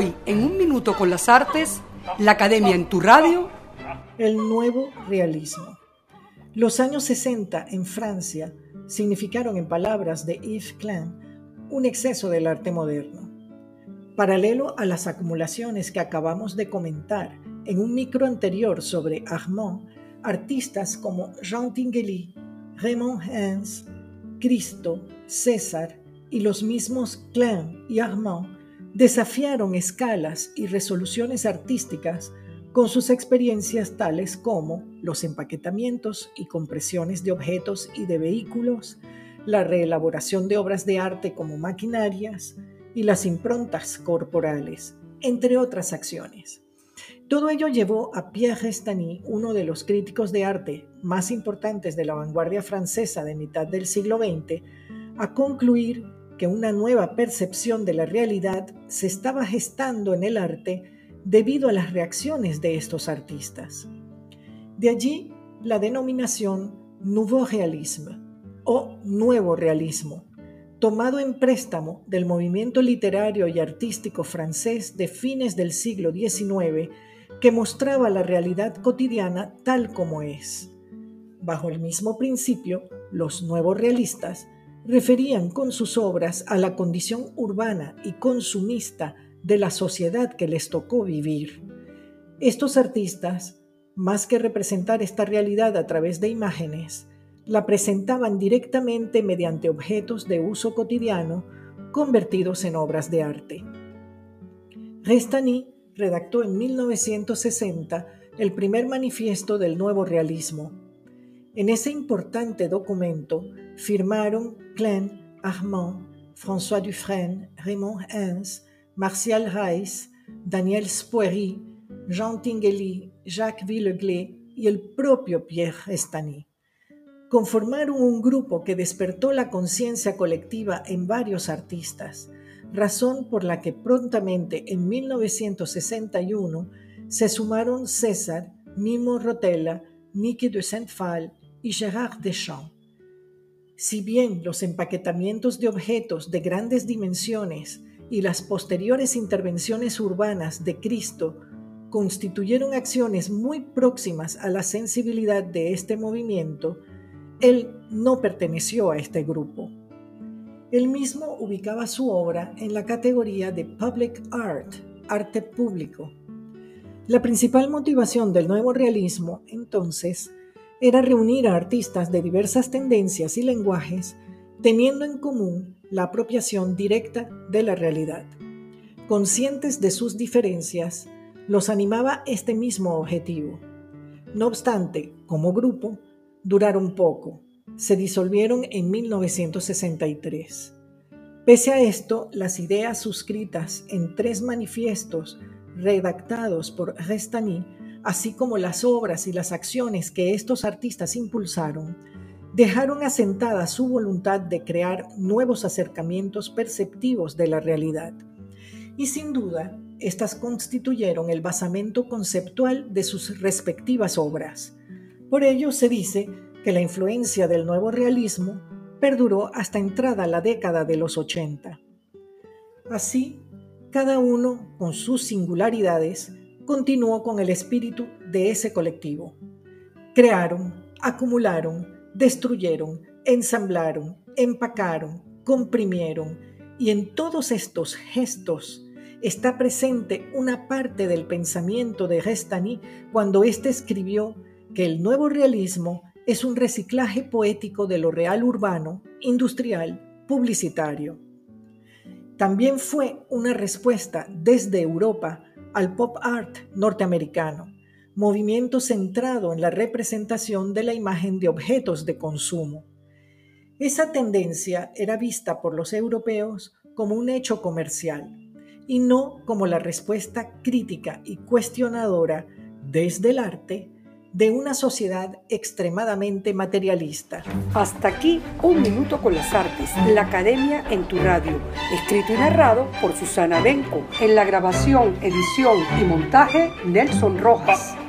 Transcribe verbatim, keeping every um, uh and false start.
Hoy, en Un Minuto con las Artes, la Academia en tu radio. El nuevo realismo. Los años sesenta en Francia significaron, en palabras de Yves Klein, un exceso del arte moderno. Paralelo a las acumulaciones que acabamos de comentar en un micro anterior sobre Armand, artistas como Jean Tinguely, Raymond Hans, Christo, César y los mismos Klein y Armand desafiaron escalas y resoluciones artísticas con sus experiencias tales como los empaquetamientos y compresiones de objetos y de vehículos, la reelaboración de obras de arte como maquinarias y las improntas corporales, entre otras acciones. Todo ello llevó a Pierre Restany, uno de los críticos de arte más importantes de la vanguardia francesa de mitad del siglo veinte, a concluir que una nueva percepción de la realidad se estaba gestando en el arte debido a las reacciones de estos artistas. De allí la denominación Nouveau Realisme o Nuevo Realismo, tomado en préstamo del movimiento literario y artístico francés de fines del siglo diecinueve que mostraba la realidad cotidiana tal como es. Bajo el mismo principio, los nuevos realistas referían con sus obras a la condición urbana y consumista de la sociedad que les tocó vivir. Estos artistas, más que representar esta realidad a través de imágenes, la presentaban directamente mediante objetos de uso cotidiano convertidos en obras de arte. Restany redactó en mil novecientos sesenta el primer manifiesto del nuevo realismo. En ese importante documento firmaron Klein, Armand, François Dufresne, Raymond Hans, Martial Reiss, Daniel Spoerry, Jean Tinguely, Jacques Villeglé y el propio Pierre Restany. Conformaron un grupo que despertó la conciencia colectiva en varios artistas, razón por la que prontamente en mil novecientos sesenta y uno se sumaron César, Mimo Rotella, Niki de Saint-Phal y Gérard Deschamps. Si bien los empaquetamientos de objetos de grandes dimensiones y las posteriores intervenciones urbanas de Christo constituyeron acciones muy próximas a la sensibilidad de este movimiento, él no perteneció a este grupo. Él mismo ubicaba su obra en la categoría de Public Art, arte público. La principal motivación del nuevo realismo, entonces, era reunir a artistas de diversas tendencias y lenguajes, teniendo en común la apropiación directa de la realidad. Conscientes de sus diferencias, los animaba este mismo objetivo. No obstante, como grupo, duraron poco. Se disolvieron en mil novecientos sesenta y tres. Pese a esto, las ideas suscritas en tres manifiestos redactados por Restany, así como las obras y las acciones que estos artistas impulsaron, dejaron asentada su voluntad de crear nuevos acercamientos perceptivos de la realidad. Y sin duda, estas constituyeron el basamento conceptual de sus respectivas obras. Por ello se dice que la influencia del nuevo realismo perduró hasta entrada la década de los ochenta. Así, cada uno, con sus singularidades, continuó con el espíritu de ese colectivo. Crearon, acumularon, destruyeron, ensamblaron, empacaron, comprimieron, y en todos estos gestos está presente una parte del pensamiento de Restany cuando éste escribió que el nuevo realismo es un reciclaje poético de lo real urbano, industrial, publicitario. También fue una respuesta desde Europa al pop art norteamericano, movimiento centrado en la representación de la imagen de objetos de consumo. Esa tendencia era vista por los europeos como un hecho comercial y no como la respuesta crítica y cuestionadora desde el arte de una sociedad extremadamente materialista. Hasta aquí Un Minuto con las Artes, la Academia en tu radio, escrito y narrado por Susana Benco, en la grabación, edición y montaje Nelson Rojas.